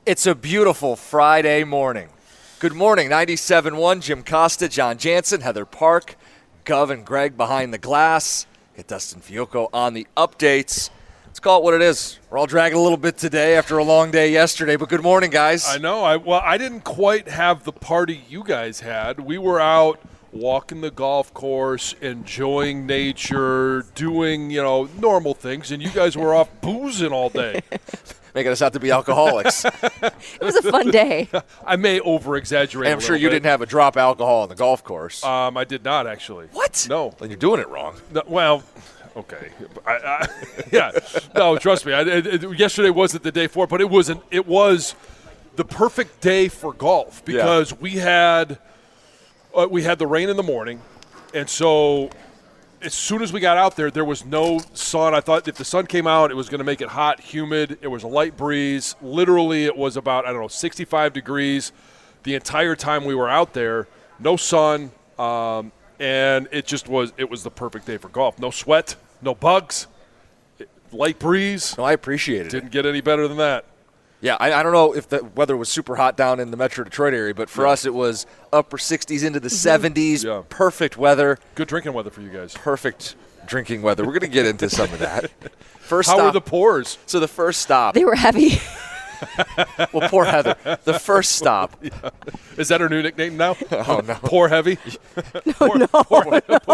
It's a beautiful Friday morning. Good morning, 97.1, Jim Costa, John Jansen, Heather Park, Gov and Greg behind the glass. Get Dustin Fiocco on the updates. Let's call it what it is. We're all dragging a little bit today after a long day yesterday, but good morning, guys. I know. I didn't quite have the party you guys had. We were out walking the golf course, enjoying nature, doing, normal things, and you guys were off boozing all day. Making us out to be alcoholics. It was a fun day. I may over-exaggerate I'm sure you didn't have a drop alcohol on the golf course. I did not, actually. What? No. Then you're doing it wrong. No, well, okay. Yeah. No, trust me. Yesterday wasn't the day for it, but it was the perfect day for golf because we had the rain in the morning, and so as soon as we got out there, there was no sun. I thought if the sun came out, it was going to make it hot, humid. It was a light breeze. Literally, it was about, 65 degrees the entire time we were out there. No sun, and it was the perfect day for golf. No sweat, no bugs, light breeze. No, I appreciate it. Didn't get any better than that. Yeah, I don't know if the weather was super hot down in the Metro Detroit area, but for us it was upper 60s into the 70s. Yeah. Perfect weather. Good drinking weather for you guys. Perfect drinking weather. We're going to get into some of that. How were the pours? So the first stop. They were heavy. Well, poor Heather. The first stop. Yeah. Is that her new nickname now? Oh, no. Poor heavy? No. Poor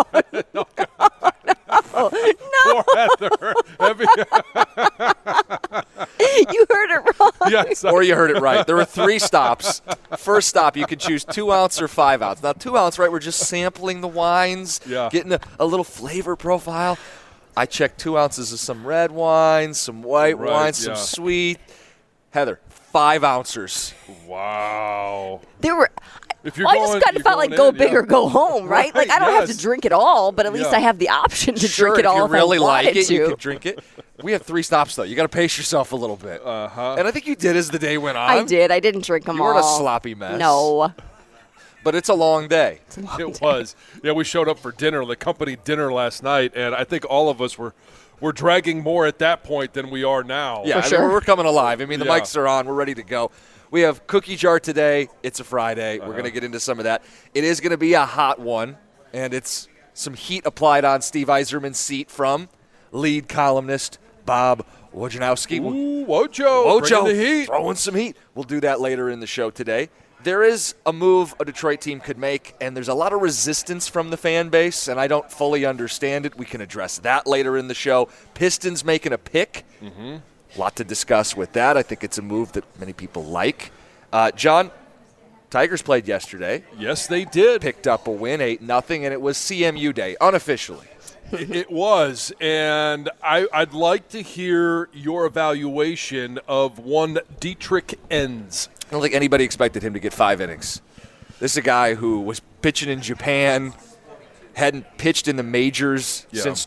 Heather. Heavy. You heard it wrong. Yes. Or you heard it right. There were 3 stops. First stop, you could choose 2 ounce or 5 ounce. Now, 2 ounce, right, we're just sampling the wines, getting a little flavor profile. I checked 2 ounces of some red wine, some white wine, some sweet. Heather, 5 ounces. Wow. They were. If you're I just kind of felt like go big or go home, right? Like I don't have to drink it all, but at least I have the option to drink it all if you really if I wanted like it, to. you can drink it. We have 3 stops, though. You got to pace yourself a little bit. Uh-huh. And I think you did as the day went on. I did. I didn't drink them You all. weren't a sloppy mess. No. But it's a long day. It was. Yeah, we showed up for dinner, the company dinner last night, and I think all of us were dragging more at that point than we are now. Yeah, For sure. we're coming alive. I mean, the mics are on. We're ready to go. We have cookie jar today. It's a Friday. We're going to get into some of that. It is going to be a hot one, and it's some heat applied on Steve Yzerman's seat from lead columnist Bob Wojnarowski. Ooh, Wojo. Bringing the heat. Throwing some heat. We'll do that later in the show today. There is a move a Detroit team could make, and there's a lot of resistance from the fan base, and I don't fully understand it. We can address that later in the show. Pistons making a pick. Mm-hmm. A lot to discuss with that. I think it's a move that many people like. John, Tigers played yesterday. Yes, they did. Picked up a win, 8-0, and it was CMU Day, unofficially. It was, and I'd like to hear your evaluation of one Dietrich Enns. I don't think anybody expected him to get 5 innings. This is a guy who was pitching in Japan, hadn't pitched in the majors since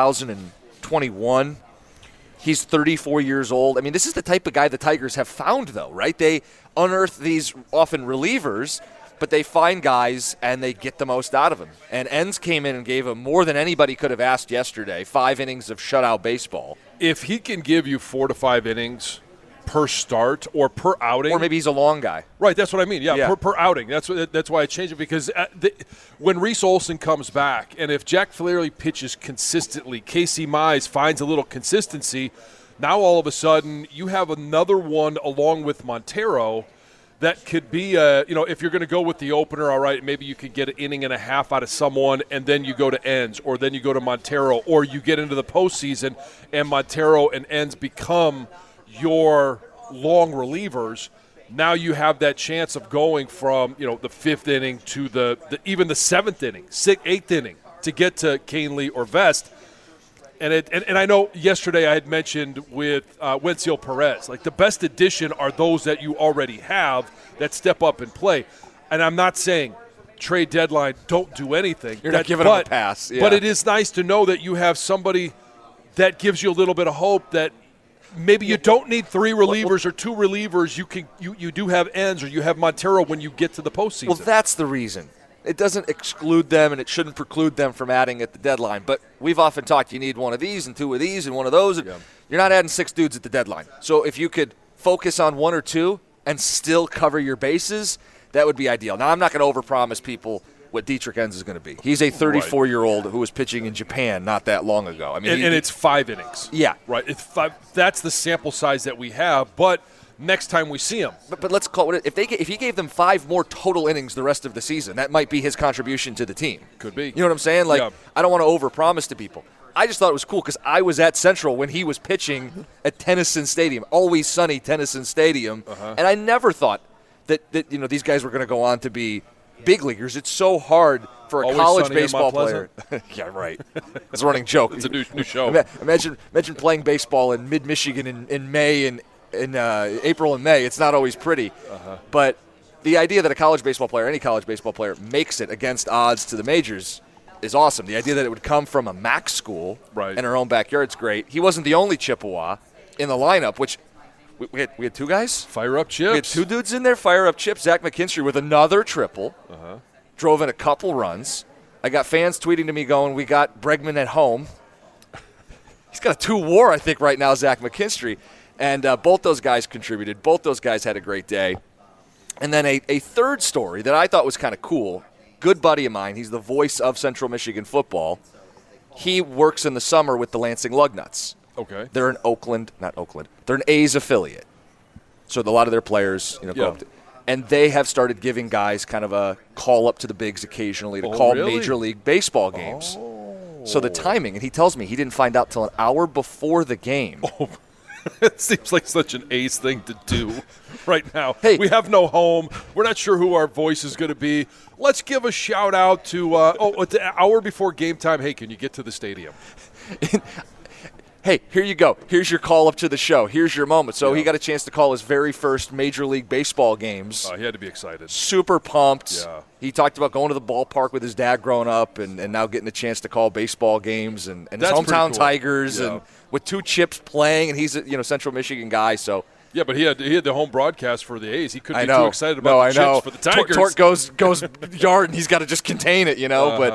2021. He's 34 years old. I mean, this is the type of guy the Tigers have found, though, right? They unearth these often relievers, but they find guys and they get the most out of them. And Enns came in and gave him more than anybody could have asked yesterday, 5 innings of shutout baseball. If he can give you 4 to 5 innings per start or per outing. Or maybe he's a long guy. Right, that's what I mean. Yeah. Per outing. That's why I changed it, because when Reese Olson comes back, and if Jack Flaherty pitches consistently, Casey Mize finds a little consistency, now all of a sudden you have another one along with Montero that could be, if you're going to go with the opener, all right, maybe you could get an inning and a half out of someone, and then you go to Enns, or then you go to Montero, or you get into the postseason, and Montero and Enns become your long relievers. Now you have that chance of going from the 5th inning to even the 7th inning, 8th inning to get to Canely or Vest. And I know yesterday I had mentioned with Wenceel Perez, like the best addition are those that you already have that step up and play. And I'm not saying trade deadline, don't do anything. You're not giving them a pass. Yeah. But it is nice to know that you have somebody that gives you a little bit of hope that maybe you don't need 3 relievers or 2 relievers. You do have Enns or you have Montero when you get to the postseason. Well, that's the reason. It doesn't exclude them, and it shouldn't preclude them from adding at the deadline. But we've often talked you need 1 of these and 2 of these and 1 of those. And You're not adding 6 dudes at the deadline. So if you could focus on 1 or 2, and still cover your bases, that would be ideal. Now, I'm not going to overpromise people what Dietrich Enns is going to be. He's a 34-year-old who was pitching in Japan not that long ago. I mean, and it's 5 innings. Yeah. Right. It's 5. That's the sample size that we have, but next time we see him. But let's call it, if he gave them 5 more total innings the rest of the season, that might be his contribution to the team. Could be. You know what I'm saying? Like, I don't want to overpromise to people. I just thought it was cool because I was at Central when he was pitching at Tennyson Stadium, always sunny Tennyson Stadium, and I never thought that these guys were going to go on to be big leaguers. It's so hard for a always college baseball player. Yeah, right. It's a running joke. It's a new show. Imagine playing baseball in mid-Michigan in May and in April and May. It's not always pretty. But the idea that a college baseball player, any college baseball player, makes it against odds to the majors is awesome. The idea that it would come from a MAC school in our own backyard is great. He wasn't the only Chippewa in the lineup, which we had 2 guys. Fire up Chips. We had 2 dudes in there. Fire up Chips. Zach McKinstry with another triple. Drove in a couple runs. I got fans tweeting to me going, we got Bregman at home. He's got a 2 WAR, I think, right now, Zach McKinstry. And both those guys contributed. Both those guys had a great day. And then a third story that I thought was kind of cool. Good buddy of mine. He's the voice of Central Michigan football. He works in the summer with the Lansing Lugnuts. Okay. They're an They're an A's affiliate. So a lot of their players, go up to, and they have started giving guys kind of a call up to the bigs occasionally to call Major League Baseball games. So the timing, and he tells me he didn't find out till an hour before the game. It seems like such an A's thing to do right now. Hey, we have no home. We're not sure who our voice is going to be. Let's give a shout out to it's an hour before game time. Hey, can you get to the stadium? Hey, here you go. Here's your call up to the show. Here's your moment. So he got a chance to call his very first Major League Baseball games. He had to be excited. Super pumped. Yeah. He talked about going to the ballpark with his dad growing up and now getting a chance to call baseball games and his hometown cool. Tigers and with 2 Chips playing, and he's a Central Michigan guy. So yeah, but he had the home broadcast for the A's. He couldn't be too excited about the Chips for the Tigers. Torque goes yard, and he's got to just contain it,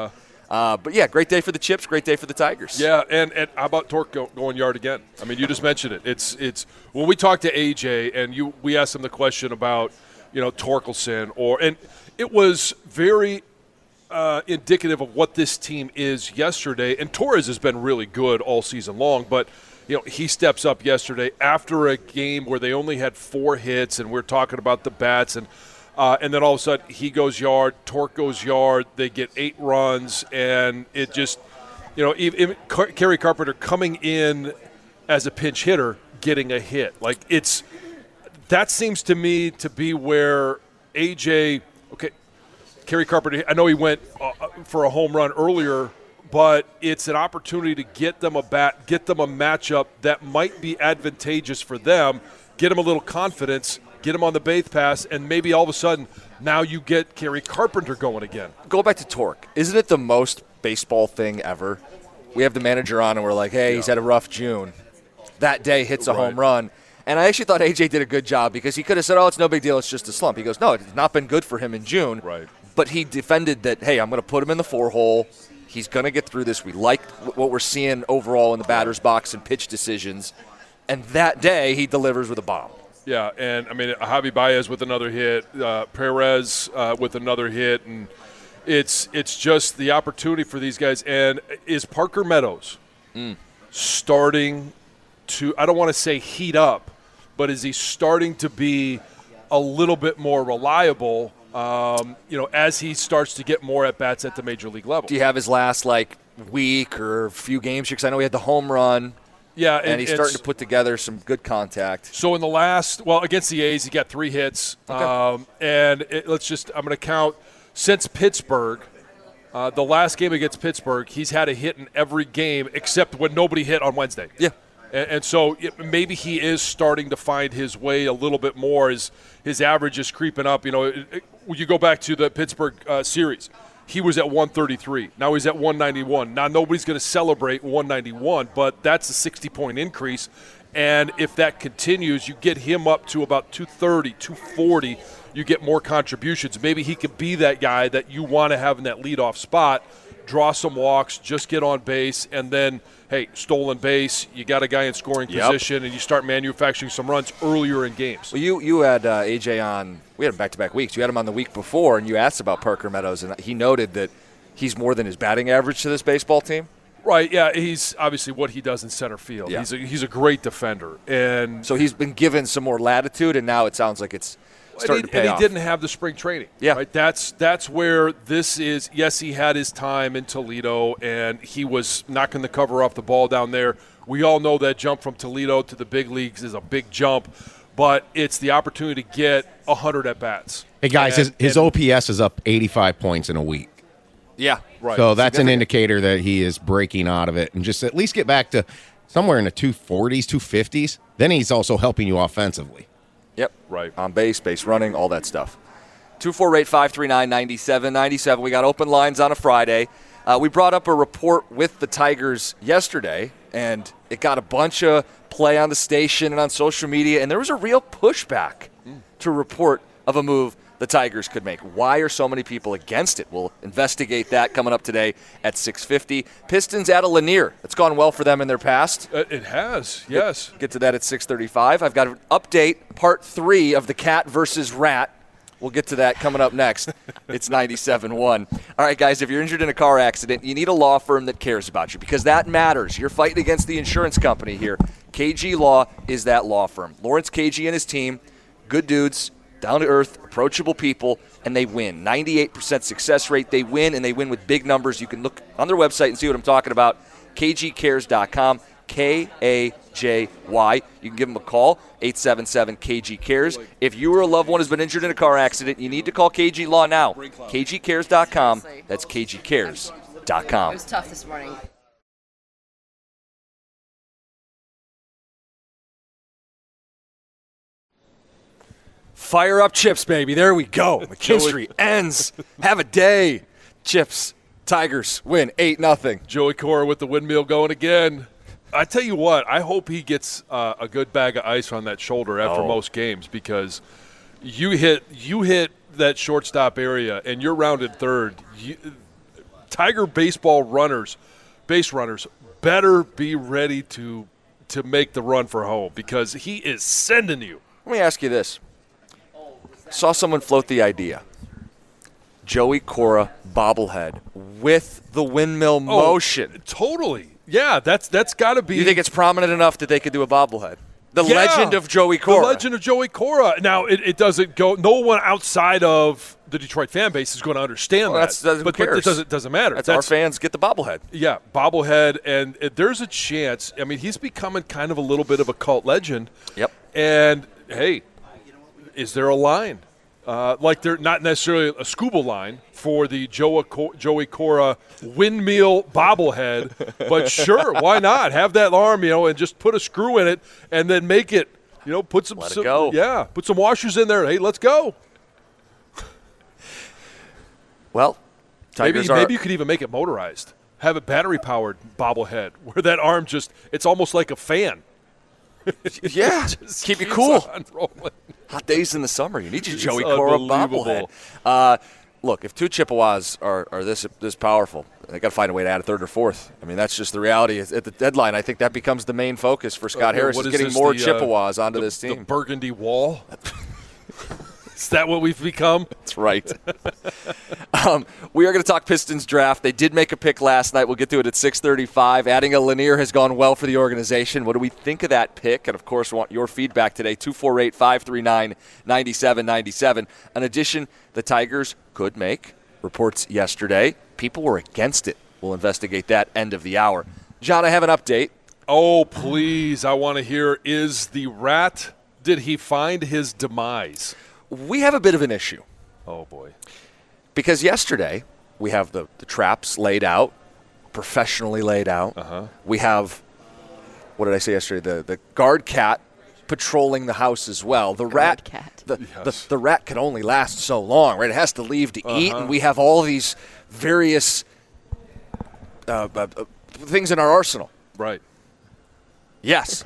But yeah, great day for the Chips, great day for the Tigers. Yeah, and how about Torque going yard again? I mean, you just mentioned it. It's when we talked to AJ and we asked him the question about Torkelson, and it was very indicative of what this team is yesterday. And Torres has been really good all season long, but he steps up yesterday after a game where they only had 4 hits, and we're talking about the bats and then all of a sudden he goes yard, Torque goes yard, they get 8 runs, and it just, even Kerry Carpenter coming in as a pinch hitter, getting a hit. Like that seems to me to be where AJ, Kerry Carpenter, I know he went for a home run earlier, but it's an opportunity to get them a bat, get them a matchup that might be advantageous for them, get them a little confidence, get him on the base pass, and maybe all of a sudden now you get Kerry Carpenter going again. Go back to Torque. Isn't it the most baseball thing ever? We have the manager on, and we're like, hey, he's had a rough June. That day hits a home run. And I actually thought AJ did a good job because he could have said, it's no big deal, it's just a slump. He goes, no, it's not been good for him in June. Right. But he defended that, hey, I'm going to put him in the 4-hole. He's going to get through this. We like what we're seeing overall in the batter's box and pitch decisions. And that day he delivers with a bomb. Yeah, and I mean, Javi Baez with another hit, Perez with another hit, and it's just the opportunity for these guys. And is Parker Meadows starting to, I don't want to say heat up, but is he starting to be a little bit more reliable, as he starts to get more at-bats at the major league level? Do you have his last, week or few games here? Because I know he had the home run. Yeah, and he's starting to put together some good contact. So in the last, against the A's, he got 3 hits. Okay. I'm going to count, since Pittsburgh, the last game against Pittsburgh, he's had a hit in every game except when nobody hit on Wednesday. Yeah. And so maybe he is starting to find his way a little bit more as his average is creeping up. You go back to the Pittsburgh series. He was at 133. Now he's at 191. Now nobody's going to celebrate 191, but that's a 60-point increase. And if that continues, you get him up to about 230, 240. You get more contributions. Maybe he could be that guy that you want to have in that leadoff spot. draw some walks, just get on base, and then, hey, stolen base, you got a guy in scoring position, and you start manufacturing some runs earlier in games. Well, you had AJ on. We had him back-to-back weeks. You had him on the week before, and you asked about Parker Meadows, and he noted that he's more than his batting average to this baseball team. Right, yeah, he's obviously what he does in center field. Yeah. He's a great defender. And so he's been given some more latitude, and now it sounds like it's starting to pay off. And he didn't have the spring training. Yeah. Right? That's where this is. Yes, he had his time in Toledo, and he was knocking the cover off the ball down there. We all know that jump from Toledo to the big leagues is a big jump, but it's the opportunity to get 100 at-bats. Hey, guys, his OPS is up 85 points in a week. Yeah, right. So that's an indicator that he is breaking out of it and just at least get back to somewhere in the 240s, 250s. Then he's also helping you offensively. Yep. Right. On base running, all that stuff. 248-539-9797. We got open lines on a Friday. We brought up a report with the Tigers yesterday, and it got a bunch of play on the station and on social media, and there was a real pushback to a report of a move the Tigers could make. Why are so many people against it? We'll investigate that coming up today at 6:50. Pistons at a Lanier. It's gone well for them in their past. It has, yes. Get to that at 6:35. I've got an update, part 3 of the cat versus rat. We'll get to that coming up next. It's 97.1. All right, guys, if you're injured in a car accident, you need a law firm that cares about you because that matters. You're fighting against the insurance company here. KG Law is that law firm. Lawrence KG and his team, good dudes, down-to-earth, approachable people, and they win. 98% success rate. They win, and they win with big numbers. You can look on their website and see what I'm talking about. KGCares.com, K-A-J-Y. You can give them a call, 877-KG-CARES. If you or a loved one has been injured in a car accident, you need to call KG Law now. KGCares.com. That's KGCares.com. It was tough this morning. Fire up Chips, baby. There we go. McKinstry ends. Have a day. Chips, Tigers win 8-0. Joey Cora with the windmill going again. I tell you what, I hope he gets a good bag of ice on that shoulder after most games because you hit that shortstop area and you're rounded third. Tiger baseball runners, base runners, better be ready to make the run for home because he is sending you. Let me ask you this. Saw someone float the idea. Joey Cora bobblehead with the windmill motion. Totally. Yeah, that's got to be. You think it's prominent enough that they could do a bobblehead? The legend of Joey Cora. The legend of Joey Cora. Now, it doesn't go – no one outside of the Detroit fan base is going to understand that. But it doesn't matter. That's our fans get the bobblehead. Yeah, bobblehead. And there's a chance – I mean, he's becoming kind of a little bit of a cult legend. Yep. And, hey, is there a line? Like they're not necessarily a scuba line for the Joey Cora windmill bobblehead, but sure, why not have that arm, and just put a screw in it and then make it, put some, Let it go. Yeah, put some washers in there. Hey, let's go. Well, maybe you could even make it motorized. Have a battery powered bobblehead where that arm it's almost like a fan. Yeah, keep you cool. Hot days in the summer. You need your Joey Cora bobblehead. Look, if two Chippewas are this powerful, they got to find a way to add a third or fourth. I mean, that's just the reality. At the deadline, I think that becomes the main focus for Scott Harris is getting more Chippewas onto this team. The Burgundy Wall? Is that what we've become? That's right. We are going to talk Pistons draft. They did make a pick last night. We'll get to it at 6:35. Adding a Lanier has gone well for the organization. What do we think of that pick? And, of course, want your feedback today, 248-539-9797. An addition the Tigers could make. Reports yesterday. People were against it. We'll investigate that end of the hour. John, I have an update. Oh, please. I want to hear, is the rat, did he find his demise? We have a bit of an issue. Oh, boy. Because yesterday, we have the traps laid out, professionally laid out. Uh-huh. We have, what did I say yesterday? The guard cat patrolling the house as well. The rat cat. The rat can only last so long, right? It has to leave to eat, and we have all these various things in our arsenal. Right. Yes.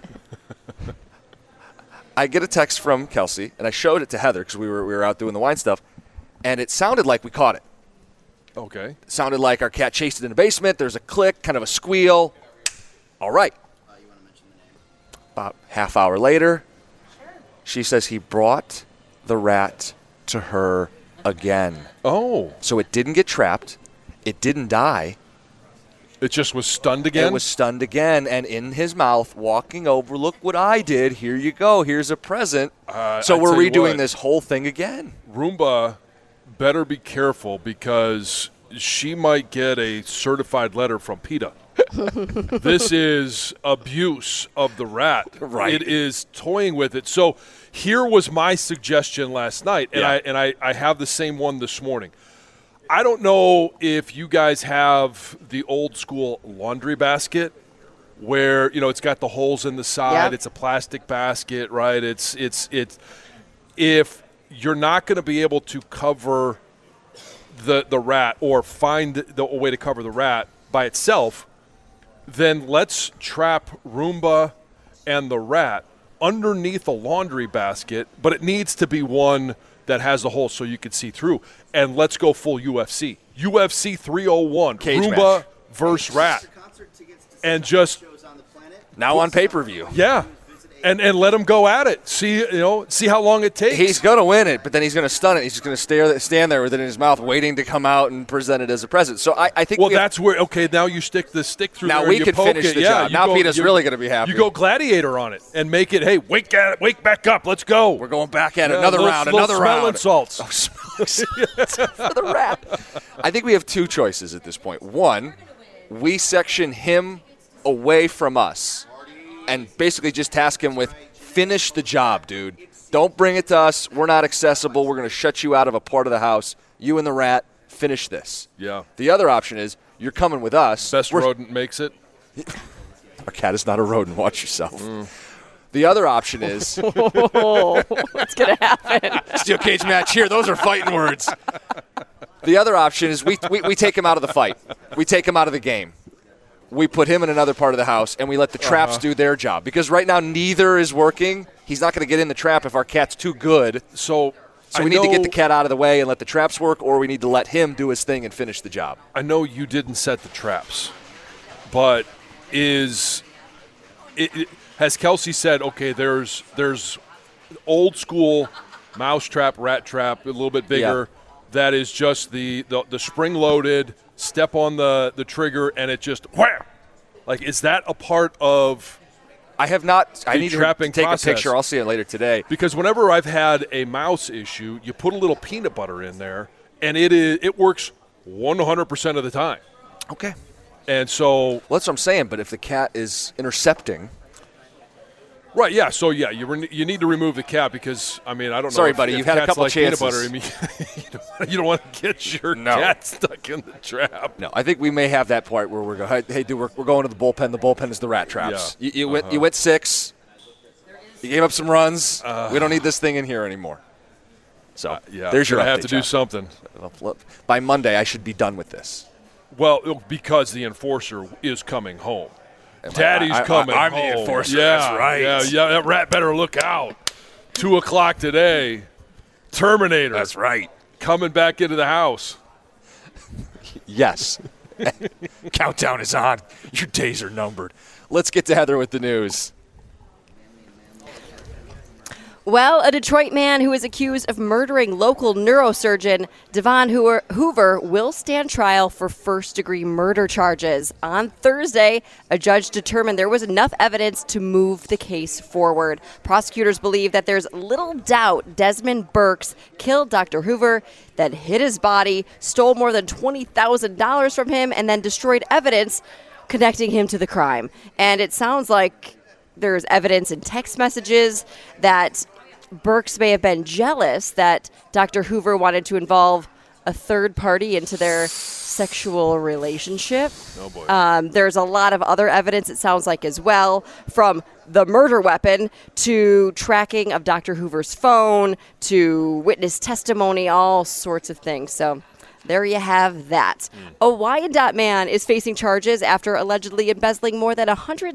I get a text from Kelsey, and I showed it to Heather because we were out doing the wine stuff, and it sounded like we caught it. Okay. Sounded like our cat chased it in the basement. There's a click, kind of a squeal. All right. You want to mention the name? About half hour later, she says he brought the rat to her again. Oh. So it didn't get trapped. It didn't die. It just was stunned again? It was stunned again, and in his mouth, walking over, look what I did. Here you go. Here's a present. So we're redoing this whole thing again. Roomba better be careful because she might get a certified letter from PETA. This is abuse of the rat. Right. It is toying with it. So here was my suggestion last night, and I have the same one this morning. I don't know if you guys have the old school laundry basket where, it's got the holes in the side. Yep. It's a plastic basket, right? It's if you're not going to be able to cover the rat or find a way to cover the rat by itself, then let's trap Roomba and the rat underneath a laundry basket, but it needs to be one that has the hole so you can see through. And let's go full UFC. UFC 301, Cage Roomba match. versus rat. And just now on pay-per-view. Yeah. And let him go at it. See how long it takes. He's going to win it, but then he's going to stun it. He's just going to stand there with it in his mouth, waiting to come out and present it as a present. So I think. Well, that's where. Okay, now you stick the stick through. Now there we and can poke finish it. the job. Now PETA's really going to be happy. You go gladiator on it and make it. Hey, wake back up. Let's go. We're going back at it. Another round. Another round. Insults. For the rat. I think we have two choices at this point. One, we section him away from us, and basically just task him with. Finish the job, dude. Don't bring it to us. We're not accessible. We're going to shut you out of a part of the house. You and the rat, finish this. Yeah. The other option is you're coming with us. Best rodent makes it. Our cat is not a rodent. Watch yourself. The other option is. What's going to happen? Steel cage match here. Those are fighting words. The other option is we take him out of the fight. We take him out of the game. We put him in another part of the house, and we let the traps do their job. Because right now, neither is working. He's not going to get in the trap if our cat's too good. So we need to get the cat out of the way and let the traps work, or we need to let him do his thing and finish the job. I know you didn't set the traps, but has Kelsey said, okay, there's old school mouse trap, rat trap, a little bit bigger, that is just the spring-loaded, step on the trigger, and it just wham! Like, is that a part of I have not. I need to take process? A picture. I'll see it later today. Because whenever I've had a mouse issue, you put a little peanut butter in there, and it works 100% of the time. Okay. And so well, that's what I'm saying. But if the cat is intercepting. Right, yeah. So, yeah, you need to remove the cat because, I mean, I don't know. Sorry, buddy, you've had a couple chances. Peanut butter, I mean, you don't want to get your cat stuck in the trap. No, I think we may have that part where we're going, hey, dude, we're going to the bullpen. The bullpen is the rat traps. Yeah. You went 6. You gave up some runs. We don't need this thing in here anymore. So there's your update. I have to do something. By Monday, I should be done with this. Well, because the enforcer is coming home. Daddy's coming I'm home. the enforcer. Yeah, that's right. Yeah, that rat better look out. 2 o'clock today. Terminator. That's right. Coming back into the house. Yes. Countdown is on. Your days are numbered. Let's get to Heather with the news. Well, a Detroit man who is accused of murdering local neurosurgeon Devon Hoover will stand trial for first-degree murder charges. On Thursday, a judge determined there was enough evidence to move the case forward. Prosecutors believe that there's little doubt Desmond Burks killed Dr. Hoover, then hid his body, stole more than $20,000 from him, and then destroyed evidence connecting him to the crime. And it sounds like there's evidence in text messages that Burks may have been jealous that Dr. Hoover wanted to involve a third party into their sexual relationship. Oh boy. There's a lot of other evidence, it sounds like, as well, from the murder weapon to tracking of Dr. Hoover's phone to witness testimony, all sorts of things. So There you have that. A Wyandotte man is facing charges after allegedly embezzling more than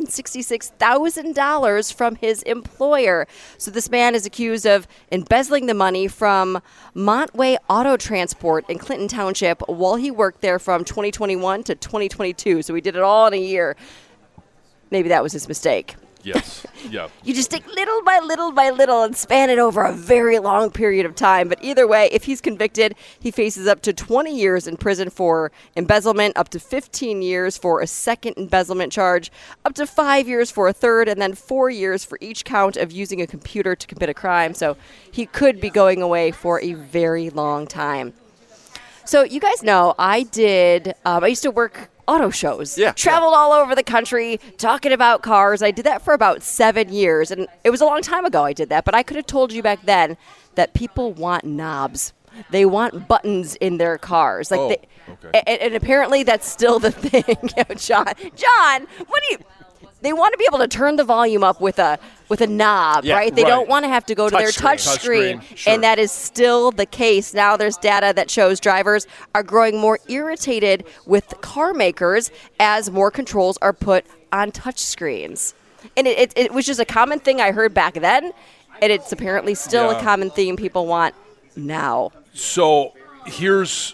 $166,000 from his employer. So this man is accused of embezzling the money from Montway Auto Transport in Clinton Township while he worked there from 2021 to 2022. So he did it all in a year. Maybe that was his mistake. Yes. Yeah. You just take little by little by little and span it over a very long period of time. But either way, if he's convicted, he faces up to 20 years in prison for embezzlement, up to 15 years for a second embezzlement charge, up to 5 years for a third, and then 4 years for each count of using a computer to commit a crime. So he could be going away for a very long time. So you guys know I used to work auto shows. Yeah. Traveled all over the country talking about cars. I did that for about 7 years, and it was a long time ago I did that, but I could have told you back then that people want knobs. They want buttons in their cars. Okay. And apparently that's still the thing. John, what do you... They want to be able to turn the volume up with a knob, Yeah, right? They right. don't want to have to go to their touch screen. Sure. And that is still the case. Now there's data that shows drivers are growing more irritated with car makers as more controls are put on touch screens. And it was just a common thing I heard back then, and it's apparently still a common theme people want now. So here's,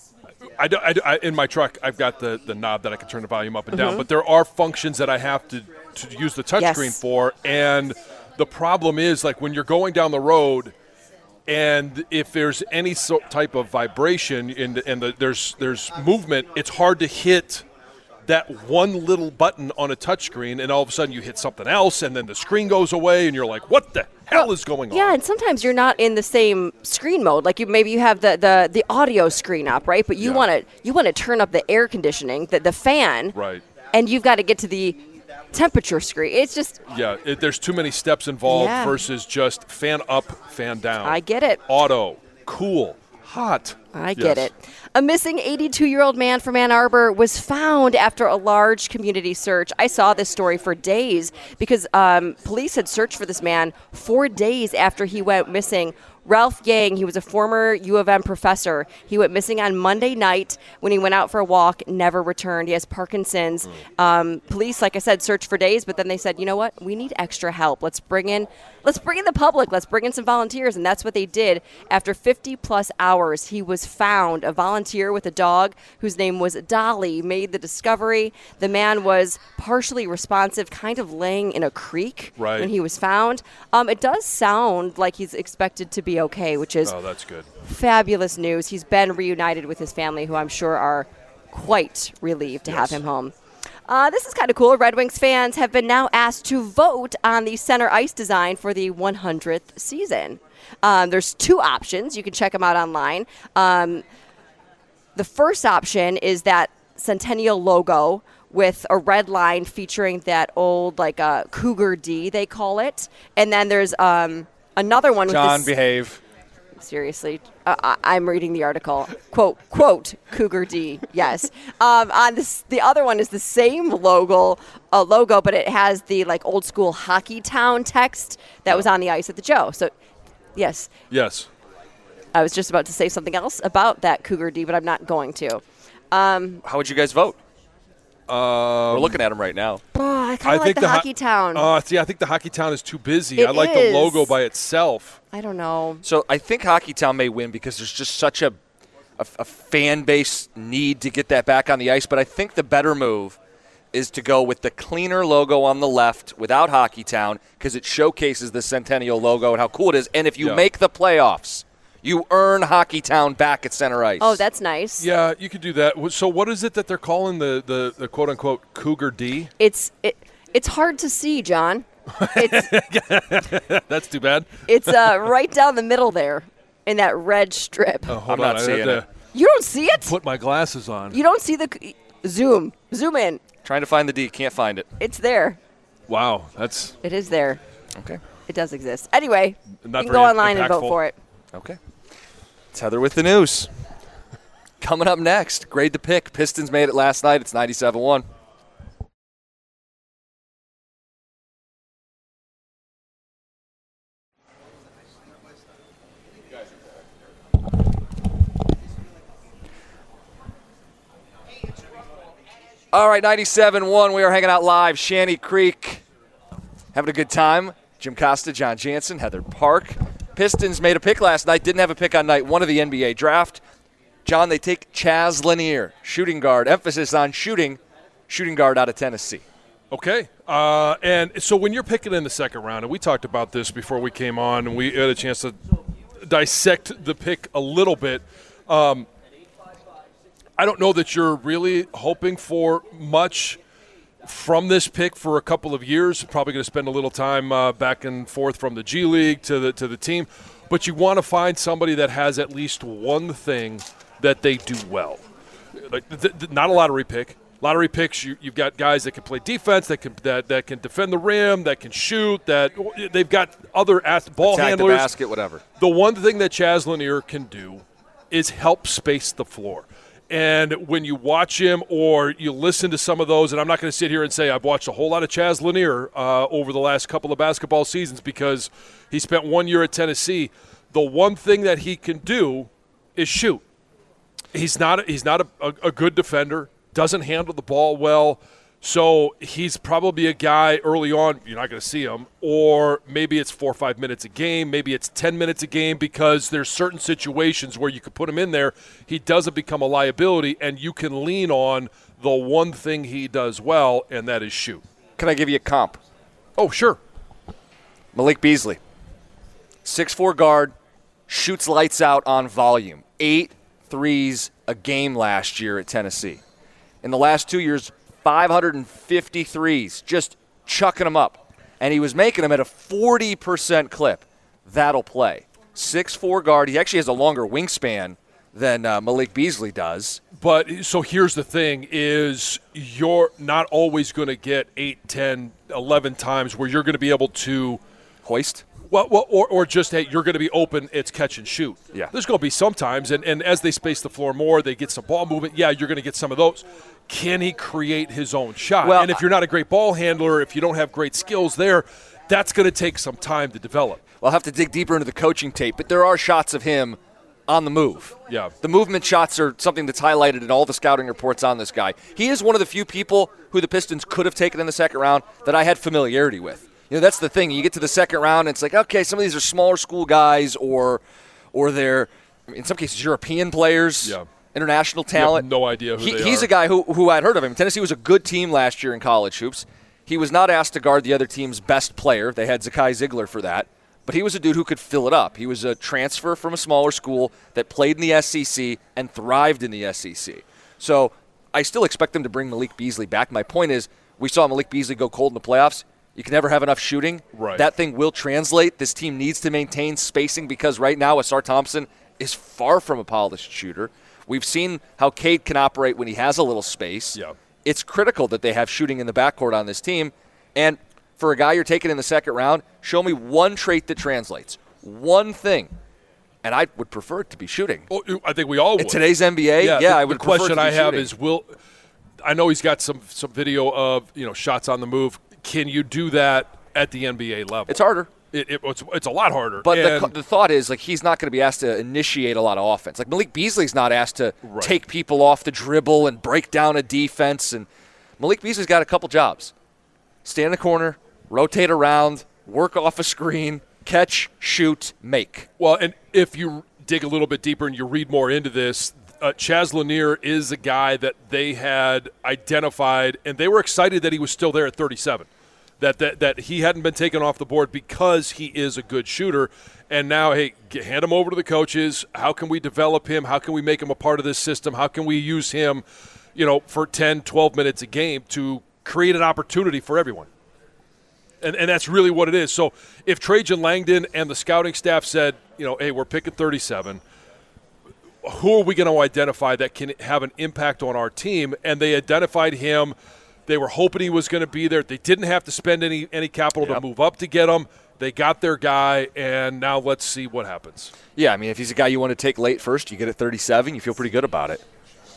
I in my truck, I've got the knob that I can turn the volume up and down, but there are functions that I have to use the touchscreen for, and the problem is, like, when you're going down the road, and if there's any type of vibration and there's movement, it's hard to hit that one little button on a touchscreen, and all of a sudden you hit something else, and then the screen goes away, and you're like, what the hell is going on? Yeah, and sometimes you're not in the same screen mode. Like maybe you have the audio screen up, right? But you want to turn up the air conditioning, the fan, Right. and you've got to get to the temperature screen. It's just There's too many steps involved Yeah. versus just fan up, fan down. I get it. Auto, cool, hot. I get it. A missing 82-year-old man from Ann Arbor was found after a large community search. I saw this story for days because police had searched for this man 4 days after he went missing. Ralph Yang, he was a former U of M professor. He went missing on Monday night when he went out for a walk, never returned. He has Parkinson's. Police, like I said, searched for days, but then they said, you know what? We need extra help. Let's bring in the public. Let's bring in some volunteers. And that's what they did. After 50-plus hours, he was found. A volunteer with a dog whose name was Dolly made the discovery. The man was partially responsive, kind of laying in a creek when he was found. It does sound like he's expected to be okay, which is that's good. Fabulous news. He's been reunited with his family, who I'm sure are quite relieved to have him home. This is kind of cool. Red Wings fans have been now asked to vote on the center ice design for the 100th season. There's two options. You can check them out online. The first option is that Centennial logo with a red line featuring that old, Cougar D, they call it. And then there's another one with John, behave. Seriously, I'm reading the article. Quote, Cougar D, yes. On this, the other one is the same logo, but it has the old school Hockey Town text that was on the ice at the Joe. So, yes. Yes. I was just about to say something else about that Cougar D, but I'm not going to. How would you guys vote? We're looking at them right now. I kind of like the Hockey Town. I think the Hockey Town is too busy. I like the logo by itself. I don't know. So I think Hockey Town may win because there's just such a fan base need to get that back on the ice. But I think the better move is to go with the cleaner logo on the left without Hockey Town because it showcases the Centennial logo and how cool it is. And if you make the playoffs, you earn Hockey Town back at center ice. Oh, that's nice. Yeah, you could do that. So what is it that they're calling the quote-unquote Cougar D? It's hard to see, John. That's too bad. It's right down the middle there in that red strip. Oh, hold I'm on. not seeing it. You don't see it? Put my glasses on. You don't see the zoom in. Trying to find the D, can't find it. It's there. Wow, It is there. Okay. It does exist. Anyway, Not you can very go online and vote impactful. for it. Okay. It's Heather with the news. Coming up next, grade the pick. Pistons made it last night. It's 97-1. All right, 97.1. We are hanging out live, Shanty Creek. Having a good time. Jim Costa, John Jansen, Heather Park. Pistons made a pick last night. Didn't have a pick on night one of the NBA draft. John, they take Chaz Lanier, shooting guard. Emphasis on shooting guard out of Tennessee. Okay. And so when you're picking in the second round, and we talked about this before we came on, and we had a chance to dissect the pick a little bit, I don't know that you're really hoping for much from this pick for a couple of years. Probably going to spend a little time back and forth from the G League to the team. But you want to find somebody that has at least one thing that they do well. Like not a lottery pick. Lottery picks, you've got guys that can play defense, that can defend the rim, that can shoot, that they've got other ball Attack handlers. the basket, whatever. The one thing that Chaz Lanier can do is help space the floor. And when you watch him or you listen to some of those, and I'm not going to sit here and say I've watched a whole lot of Chaz Lanier over the last couple of basketball seasons because he spent 1 year at Tennessee, the one thing that he can do is shoot. He's not a good defender, doesn't handle the ball well, so he's probably a guy early on, you're not going to see him, or maybe it's 4 or 5 minutes a game, maybe it's 10 minutes a game because there's certain situations where you could put him in there, he doesn't become a liability, and you can lean on the one thing he does well, and that is shoot. Can I give you a comp? Oh, sure. Malik Beasley, 6'4" guard, shoots lights out on volume. 8 threes a game last year at Tennessee. In the last 2 years, 550 threes, just chucking them up. And he was making them at a 40% clip. That'll play. 6'4" guard. He actually has a longer wingspan than Malik Beasley does. But so here's the thing is you're not always going to get 8, 10, 11 times where you're going to be able to hoist. Well, or just, hey, you're going to be open, it's catch and shoot. Yeah. There's going to be some times, and as they space the floor more, they get some ball movement. Yeah, you're going to get some of those. Can he create his own shot? Well, and if you're not a great ball handler, if you don't have great skills there, that's going to take some time to develop. We'll have to dig deeper into the coaching tape, but there are shots of him on the move. Yeah. The movement shots are something that's highlighted in all the scouting reports on this guy. He is one of the few people who the Pistons could have taken in the second round that I had familiarity with. You know, that's the thing. You get to the second round, and it's like, okay, some of these are smaller school guys or they're, in some cases, European players, international talent. You have no idea who they are. He's a guy who I'd heard of him. Tennessee was a good team last year in college hoops. He was not asked to guard the other team's best player. They had Zakai Ziegler for that. But he was a dude who could fill it up. He was a transfer from a smaller school that played in the SEC and thrived in the SEC. So I still expect them to bring Malik Beasley back. My point is, we saw Malik Beasley go cold in the playoffs. You can never have enough shooting. Right. That thing will translate. This team needs to maintain spacing because right now Asar Thompson is far from a polished shooter. We've seen how Cade can operate when he has a little space. Yeah. It's critical that they have shooting in the backcourt on this team. And for a guy you're taking in the second round, show me one trait that translates. One thing. And I would prefer it to be shooting. Oh, I think we all would. In today's NBA, I would prefer it to be The question I have shooting. is, I know he's got some video of shots on the move. Can you do that at the NBA level? It's harder. It's a lot harder. But the thought is, like, he's not going to be asked to initiate a lot of offense. Like, Malik Beasley's not asked to take people off the dribble and break down a defense. And Malik Beasley's got a couple jobs. Stand in the corner, rotate around, work off a screen, catch, shoot, make. Well, and if you dig a little bit deeper and you read more into this, Chaz Lanier is a guy that they had identified, and they were excited that he was still there at 37, that he hadn't been taken off the board because he is a good shooter. And now, hey, hand him over to the coaches. How can we develop him? How can we make him a part of this system? How can we use him, for 10, 12 minutes a game to create an opportunity for everyone? And that's really what it is. So if Trajan Langdon and the scouting staff said, hey, we're picking 37, who are we going to identify that can have an impact on our team? And they identified him. They were hoping he was going to be there. They didn't have to spend any capital to move up to get him. They got their guy, and now let's see what happens. Yeah, I mean, if he's a guy you want to take late first, you get at 37, you feel pretty good about it.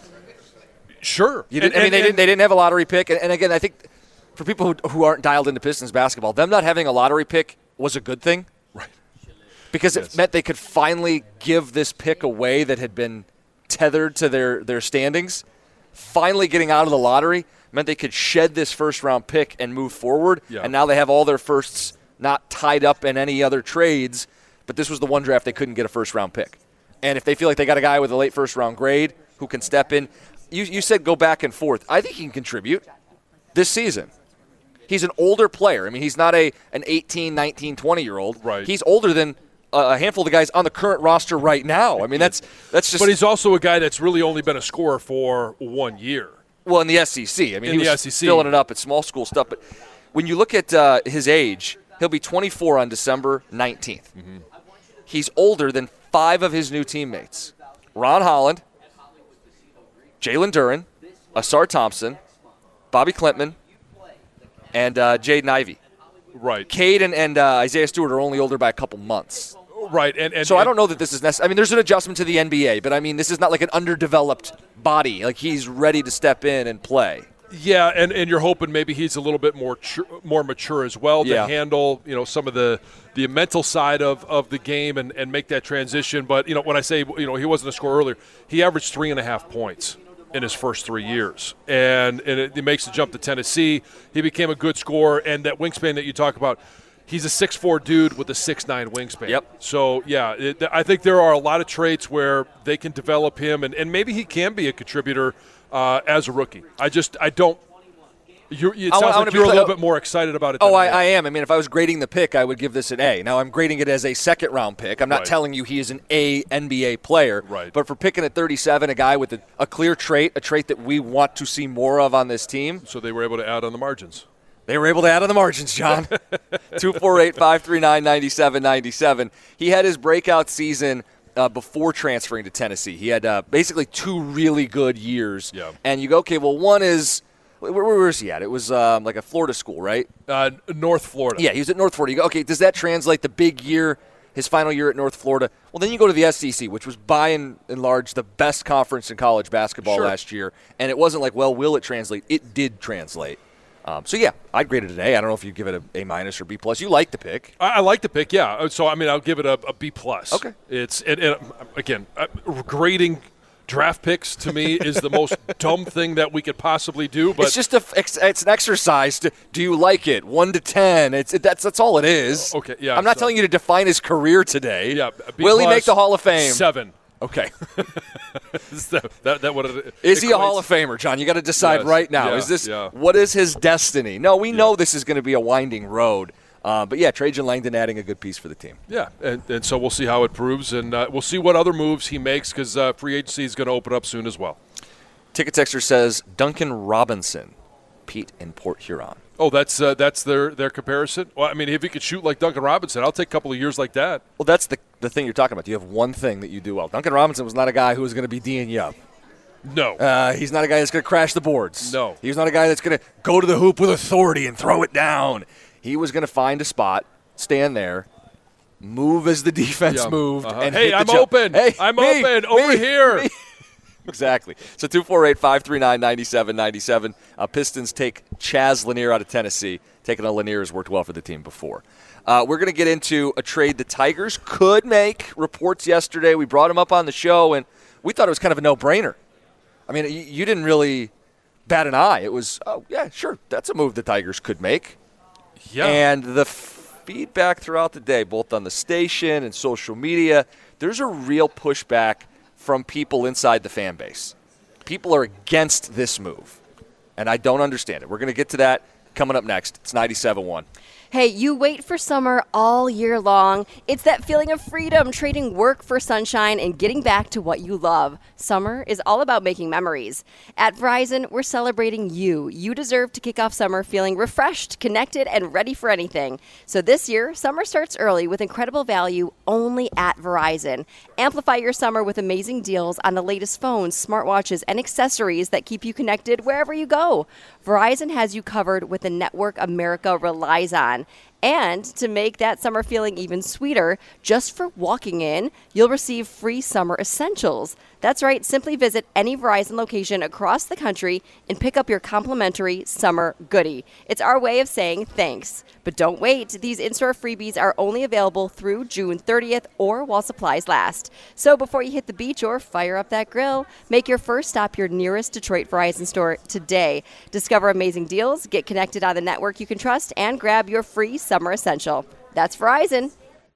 Sure. They didn't have a lottery pick. And again, I think for people who aren't dialed into Pistons basketball, them not having a lottery pick was a good thing. Right. Because it meant they could finally give this pick away that had been tethered to their standings. finally getting out of the lottery meant they could shed this first-round pick and move forward, and now they have all their firsts not tied up in any other trades, but this was the one draft they couldn't get a first-round pick. And if they feel like they got a guy with a late first-round grade who can step in, you said go back and forth. I think he can contribute this season. He's an older player. I mean, he's not an 18, 19, 20-year-old. Right. He's older than a handful of the guys on the current roster right now. I mean, that's just. But he's also a guy that's really only been a scorer for 1 year. Well, in the SEC. I mean, in he was the SEC. filling it up at small school stuff. But when you look at his age, he'll be 24 on December 19th. Mm-hmm. He's older than 5 of his new teammates. Ron Holland, Jalen Duren, Asar Thompson, Bobby Klintman, and Jaden Ivey. Right. Cade and Isaiah Stewart are only older by a couple months. Right. And so I don't know that this is necessary. I mean, there's an adjustment to the NBA, but I mean, this is not like an underdeveloped body. Like, he's ready to step in and play. Yeah, and you're hoping maybe he's a little bit more mature as well to handle, some of the mental side of the game and make that transition. But, when I say, he wasn't a scorer earlier, he averaged 3.5 points in his first 3 years. And it makes the jump to Tennessee. He became a good scorer, and that wingspan that you talk about, he's a 6'4" dude with a 6'9" wingspan. Yep. So, yeah, I think there are a lot of traits where they can develop him, and maybe he can be a contributor as a rookie. It sounds like you're a little bit more excited about it than I am. I mean, if I was grading the pick, I would give this an A. Now, I'm grading it as a second-round pick. I'm not telling you he is an A NBA player. Right. But for picking at 37, a guy with a clear trait, a trait that we want to see more of on this team. So they were able to add on the margins. They were able to add on the margins, John. 248-539-9797. He had his breakout season before transferring to Tennessee. He had basically 2 really good years. Yeah. And you go, okay, well, one is – where is he at? It was like a Florida school, right? North Florida. Yeah, he was at North Florida. You go, okay, does that translate the big year, his final year at North Florida? Well, then you go to the SEC, which was by and large the best conference in college basketball last year. And it wasn't like, well, will it translate? It did translate. So, yeah, I'd grade it an A. I don't know if you'd give it A- or B+. You like the pick. I like the pick, yeah. So, I mean, I'll give it a B+. Okay. Again, grading draft picks to me is the most dumb thing that we could possibly do. But it's just it's an exercise. Do you like it? 1 to 10. That's all it is. Okay, yeah. I'm not telling you to define his career today. Yeah. Will he make the Hall of Fame? 7. Okay. that what it is he a Hall of Famer, John? You got to decide right now. Yeah, is this what is his destiny? No, we know this is going to be a winding road. But yeah, Trajan Langdon adding a good piece for the team. Yeah, and so we'll see how it proves, and we'll see what other moves he makes because free agency is going to open up soon as well. Ticket Texter says Duncan Robinson, Pete in Port Huron. Oh, that's their comparison? Well, I mean, if he could shoot like Duncan Robinson, I'll take a couple of years like that. Well, that's the thing you're talking about. You have one thing that you do well. Duncan Robinson was not a guy who was going to be Dean Yup. No. He's not a guy that's going to crash the boards. No. He's not a guy that's going to go to the hoop with authority and throw it down. He was going to find a spot, stand there, move as the defense moved, and hey, hit the I'm jump. open. Hey, I'm open. Over here. Exactly. So 248-539-9797. Pistons take Chaz Lanier out of Tennessee. Taking a Lanier has worked well for the team before. We're going to get into a trade the Tigers could make. Reports yesterday. We brought him up on the show, and we thought it was kind of a no-brainer. I mean, you didn't really bat an eye. It was, oh, yeah, sure, that's a move the Tigers could make. Yeah. And the feedback throughout the day, both on the station and social media, there's a real pushback from people inside the fan base. People are against this move, and I don't understand it. We're going to get to that coming up next. It's 97.1. Hey, you wait for summer all year long. It's that feeling of freedom, trading work for sunshine and getting back to what you love. Summer is all about making memories. At Verizon, we're celebrating you. You deserve to kick off summer feeling refreshed, connected, and ready for anything. So this year, summer starts early with incredible value only at Verizon. Amplify your summer with amazing deals on the latest phones, smartwatches, and accessories that keep you connected wherever you go. Verizon has you covered with the network America relies on. And to make that summer feeling even sweeter, just for walking in, you'll receive free summer essentials. That's right, simply visit any Verizon location across the country and pick up your complimentary summer goodie. It's our way of saying thanks. But don't wait, these in-store freebies are only available through June 30th or while supplies last. So before you hit the beach or fire up that grill, make your first stop your nearest Detroit Verizon store today. Discover amazing deals, get connected on the network you can trust, and grab your free summer essential. That's Verizon.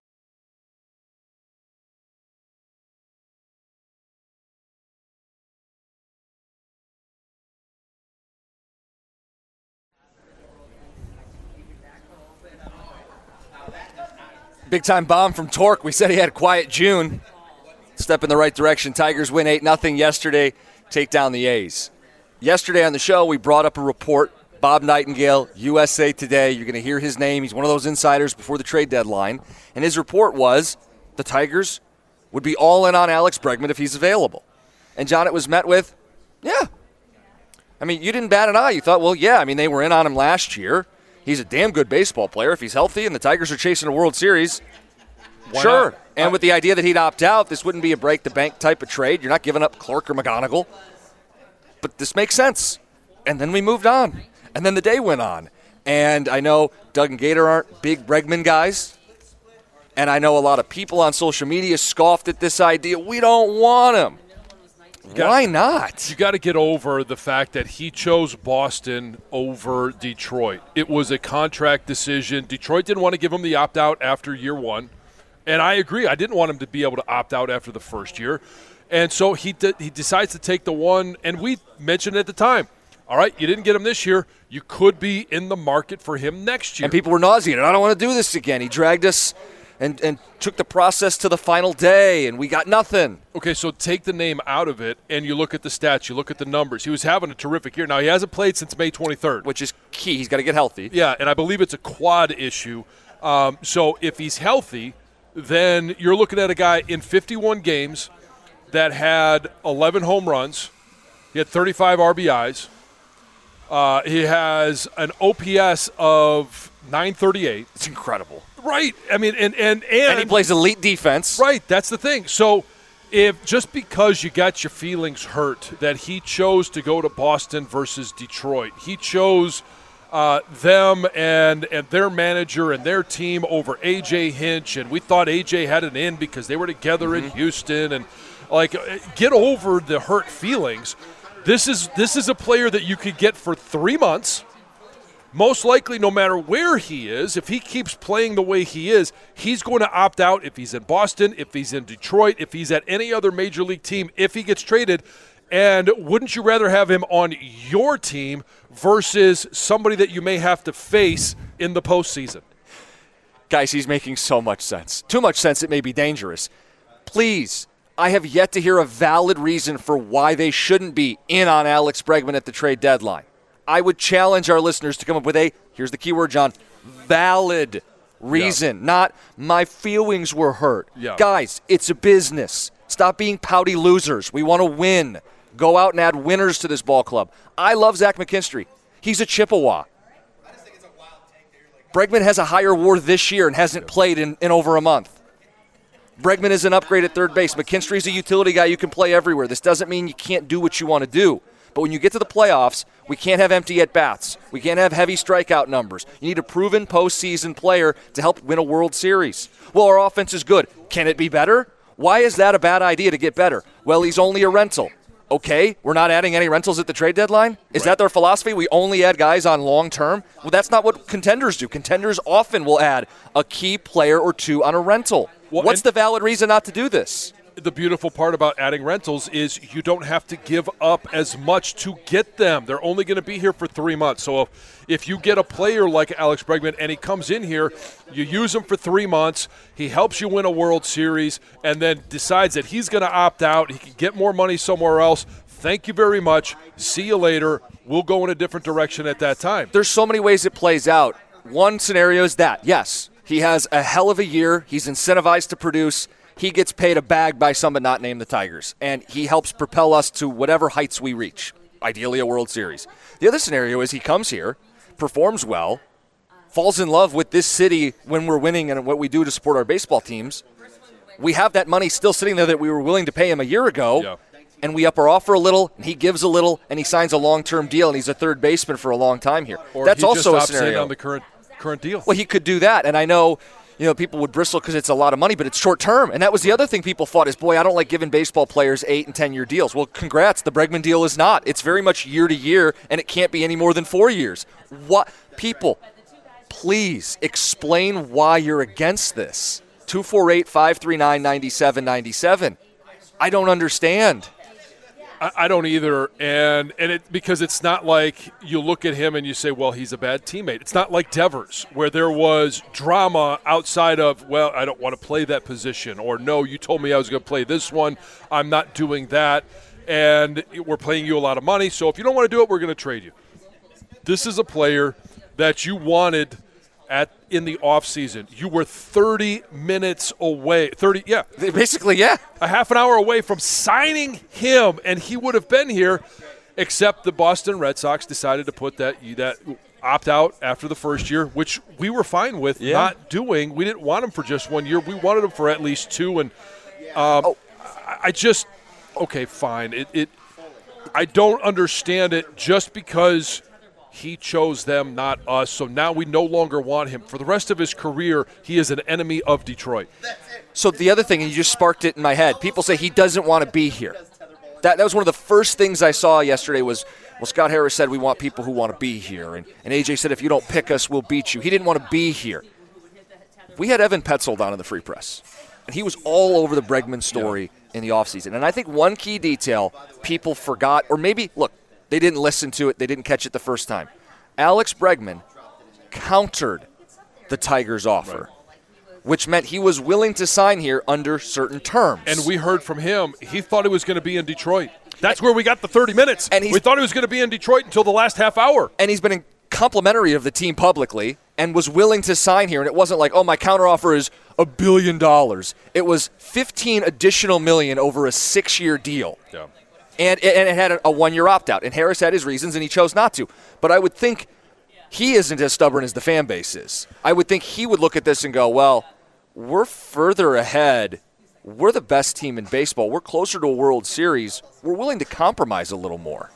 Big time bomb from Torque. We said he had a quiet June. Step in the right direction. Tigers win 8-0 yesterday. Take down the A's. Yesterday on the show, we brought up a report. Bob Nightingale, USA Today. You're going to hear his name. He's one of those insiders before the trade deadline. And his report was the Tigers would be all in on Alex Bregman if he's available. And, John, it was met with, yeah. I mean, you didn't bat an eye. You thought, well, yeah, I mean, they were in on him last year. He's a damn good baseball player. If he's healthy and the Tigers are chasing a World Series, Why sure. not? And with the idea that he'd opt out, this wouldn't be a break-the-bank type of trade. You're not giving up Clark or McGonigal. But this makes sense. And then we moved on. And then the day went on. And I know Doug and Gator aren't big Bregman guys. And I know a lot of people on social media scoffed at this idea. We don't want him. Why not? You got to get over the fact that he chose Boston over Detroit. It was a contract decision. Detroit didn't want to give him the opt-out after year one. And I agree. I didn't want him to be able to opt out after the first year. And so he decides to take the one, and we mentioned at the time, all right, you didn't get him this year. You could be in the market for him next year. And people were nauseated. I don't want to do this again. He dragged us and took the process to the final day, and we got nothing. Okay, so take the name out of it, and you look at the stats, you look at the numbers. He was having a terrific year. Now, he hasn't played since May 23rd. Which is key. He's got to get healthy. Yeah, and I believe it's a quad issue. So if he's healthy, then you're looking at a guy in 51 games that had 11 home runs. He had 35 RBIs. He has an OPS of 938. It's incredible. Right. I mean, and he plays elite defense. Right. That's the thing. So if just because you got your feelings hurt that he chose to go to Boston versus Detroit, he chose them and their manager and their team over A.J. Hinch, and we thought A.J. had an in because they were together in Houston, and get over the hurt feelings. This is a player that you could get for 3 months. Most likely, no matter where he is, if he keeps playing the way he is, he's going to opt out if he's in Boston, if he's in Detroit, if he's at any other major league team, if he gets traded. And wouldn't you rather have him on your team versus somebody that you may have to face in the postseason? Guys, he's making so much sense. Too much sense it may be dangerous. Please, I have yet to hear a valid reason for why they shouldn't be in on Alex Bregman at the trade deadline. I would challenge our listeners to come up with here's the key word, John, valid reason, not my feelings were hurt. Yeah. Guys, it's a business. Stop being pouty losers. We want to win. Go out and add winners to this ball club. I love Zach McKinstry. He's a Chippewa. Bregman has a higher WAR this year and hasn't played in over a month. Bregman is an upgrade at third base. McKinstry's a utility guy you can play everywhere. This doesn't mean you can't do what you want to do. But when you get to the playoffs, we can't have empty at-bats. We can't have heavy strikeout numbers. You need a proven postseason player to help win a World Series. Well, our offense is good. Can it be better? Why is that a bad idea to get better? Well, he's only a rental. Okay, we're not adding any rentals at the trade deadline? Is that their philosophy? We only add guys on long-term? Well, that's not what contenders do. Contenders often will add a key player or two on a rental. Well, what's the valid reason not to do this? The beautiful part about adding rentals is you don't have to give up as much to get them. They're only going to be here for 3 months. So if you get a player like Alex Bregman and he comes in here, you use him for 3 months, he helps you win a World Series, and then decides that he's going to opt out, he can get more money somewhere else. Thank you very much. See you later. We'll go in a different direction at that time. There's so many ways it plays out. One scenario is that, yes, he has a hell of a year. He's incentivized to produce. He gets paid a bag by someone not named the Tigers, and he helps propel us to whatever heights we reach, ideally a World Series. The other scenario is he comes here, performs well, falls in love with this city when we're winning and what we do to support our baseball teams. We have that money still sitting there that we were willing to pay him a year ago, and we up our offer a little, and he gives a little, and he signs a long-term deal, and he's a third baseman for a long time here. Or that's he also just a opts scenario. in on the current deal. Well, he could do that, and I know people would bristle because it's a lot of money, but it's short-term, and that was the other thing people thought is, boy, I don't like giving baseball players 8- and 10-year deals. Well, congrats. The Bregman deal is not. It's very much year-to-year, and it can't be any more than 4 years. What people, please explain why you're against this. 248-539-9797. I don't understand. I don't either, and because it's not like you look at him and you say, well, he's a bad teammate. It's not like Devers, where there was drama outside of, well, I don't want to play that position, or no, you told me I was going to play this one, I'm not doing that, and we're paying you a lot of money, so if you don't want to do it, we're going to trade you. This is a player that you wanted in the offseason. You were 30 minutes away. Basically, yeah. A half an hour away from signing him, and he would have been here, except the Boston Red Sox decided to put that opt-out after the first year, which we were fine with not doing. We didn't want him for just 1 year. We wanted him for at least 2, and okay, fine. I don't understand it just because he chose them, not us. So now we no longer want him. For the rest of his career, he is an enemy of Detroit. So the other thing, and you just sparked it in my head, people say he doesn't want to be here. That was one of the first things I saw yesterday was, well, Scott Harris said we want people who want to be here. And AJ said if you don't pick us, we'll beat you. He didn't want to be here. We had Evan Petzold on in the Free Press, and he was all over the Bregman story in the offseason. And I think one key detail people forgot, or maybe, look, they didn't listen to it. They didn't catch it the first time. Alex Bregman countered the Tigers' offer, which meant he was willing to sign here under certain terms. And we heard from him, he thought he was going to be in Detroit. That's where we got the 30 minutes. And we thought he was going to be in Detroit until the last half hour. And he's been complimentary of the team publicly and was willing to sign here. And it wasn't like, oh, my counteroffer is $1 billion. It was $15 additional million over a 6-year deal. Yeah. And it had a 1-year opt-out. And Harris had his reasons, and he chose not to. But I would think he isn't as stubborn as the fan base is. I would think he would look at this and go, well, we're further ahead. We're the best team in baseball. We're closer to a World Series. We're willing to compromise a little more.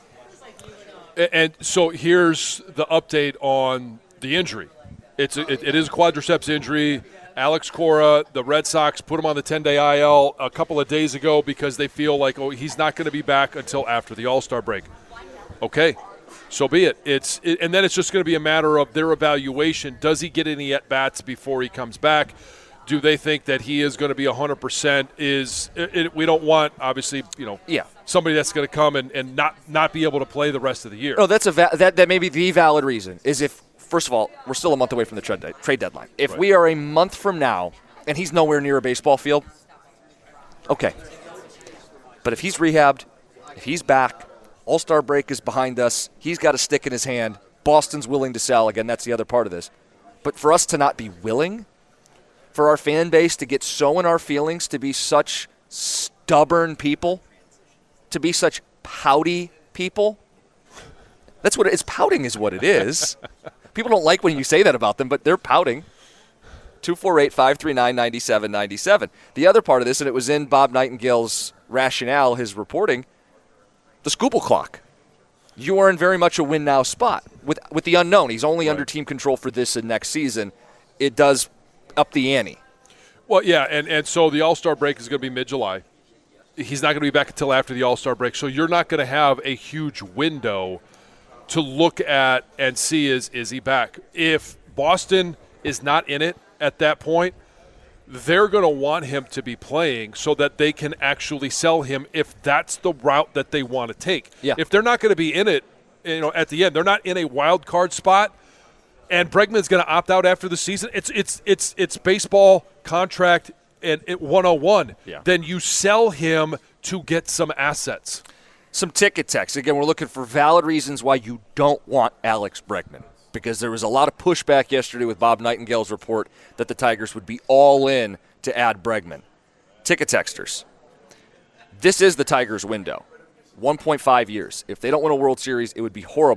And so here's the update on the injury. It is a quadriceps injury. Alex Cora, the Red Sox, put him on the 10-day IL a couple of days ago because they feel like, he's not going to be back until after the All-Star break. Okay, so be it. And then it's just going to be a matter of their evaluation. Does he get any at-bats before he comes back? Do they think that he is going to be 100%? We don't want, obviously, somebody that's going to come and not be able to play the rest of the year. No, that may be the valid reason, is if, first of all, we're still a month away from the trade deadline. If we are a month from now and he's nowhere near a baseball field, okay. But if he's rehabbed, if he's back, All-Star break is behind us, he's got a stick in his hand, Boston's willing to sell. Again, that's the other part of this. But for us to not be willing, for our fan base to get so in our feelings, to be such stubborn people, to be such pouty people, that's what it is. Pouting is what it is. People don't like when you say that about them, but they're pouting. 248-539-9797. The other part of this, and it was in Bob Nightingale's rationale, his reporting, the Scooble clock. You are in very much a win-now spot. With the unknown, he's only under team control for this and next season. It does up the ante. Well, yeah, and so the All-Star break is going to be mid-July. He's not going to be back until after the All-Star break, so you're not going to have a huge window to look at and see is he back. If Boston is not in it at that point, they're going to want him to be playing so that they can actually sell him if that's the route that they want to take. Yeah. If they're not going to be in it, at the end, they're not in a wild card spot, and Bregman's going to opt out after the season. It's baseball contract and 101. Yeah. Then you sell him to get some assets. Some ticket text. Again, we're looking for valid reasons why you don't want Alex Bregman, because there was a lot of pushback yesterday with Bob Nightingale's report that the Tigers would be all in to add Bregman. Ticket texters. This is the Tigers' window. 1.5 years. If they don't win a World Series, it would be horrible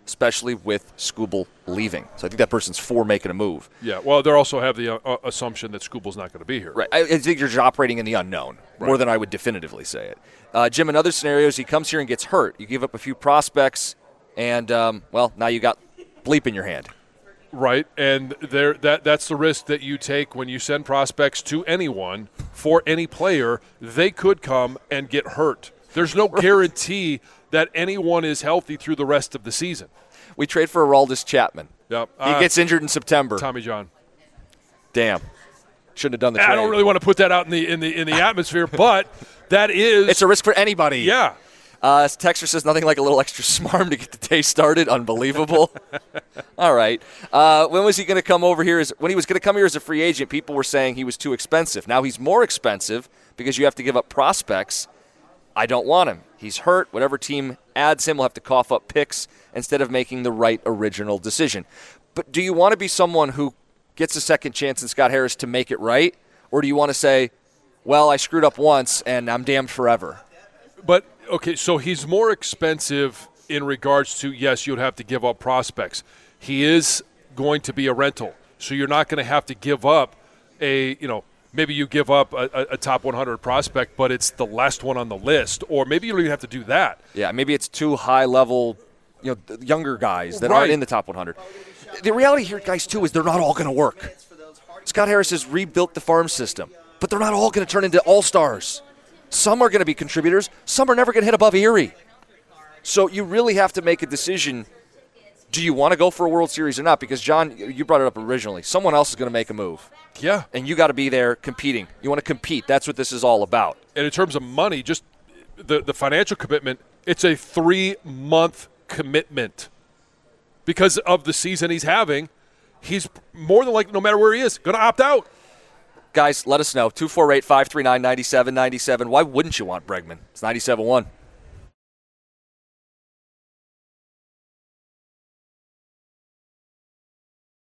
especially with Skubal leaving. So I think that person's for making a move. Yeah, well, they also have the assumption that Skubal's not going to be here. Right. I think you're just operating in the unknown more than I would definitively say it. Jim, in other scenarios, he comes here and gets hurt. You give up a few prospects, and, now you got bleep in your hand. Right, and that's the risk that you take when you send prospects to anyone for any player. They could come and get hurt. There's no guarantee that anyone is healthy through the rest of the season. We trade for Aroldis Chapman. Yep. He gets injured in September. Tommy John. Damn. Shouldn't have done the trade. I don't really want to put that out in the atmosphere, but that is – it's a risk for anybody. Yeah. Texter says nothing like a little extra smarm to get the day started. Unbelievable. All right. When was he going to come over here? When he was going to come here as a free agent, people were saying he was too expensive. Now he's more expensive because you have to give up prospects. I don't want him. He's hurt. Whatever team adds him will have to cough up picks instead of making the right original decision. But do you want to be someone who gets a second chance in Scott Harris to make it right? Or do you want to say, well, I screwed up once and I'm damned forever? But, okay, so he's more expensive in regards to, yes, you'd have to give up prospects. He is going to be a rental, so you're not going to have to give up maybe you give up a top 100 prospect, but it's the last one on the list, or maybe you don't even have to do that. Yeah, maybe it's two high-level, younger guys that aren't in the top 100. The reality here, guys, too, is they're not all going to work. Scott Harris has rebuilt the farm system, but they're not all going to turn into all-stars. Some are going to be contributors. Some are never going to hit above Erie. So you really have to make a decision. Do you want to go for a World Series or not? Because, John, you brought it up originally. Someone else is going to make a move. Yeah. And you got to be there competing. You want to compete. That's what this is all about. And in terms of money, just the financial commitment, it's a 3-month commitment. Because of the season he's having, he's more than likely, no matter where he is, going to opt out. Guys, let us know. 248-539-9797. Why wouldn't you want Bregman? It's 97.1.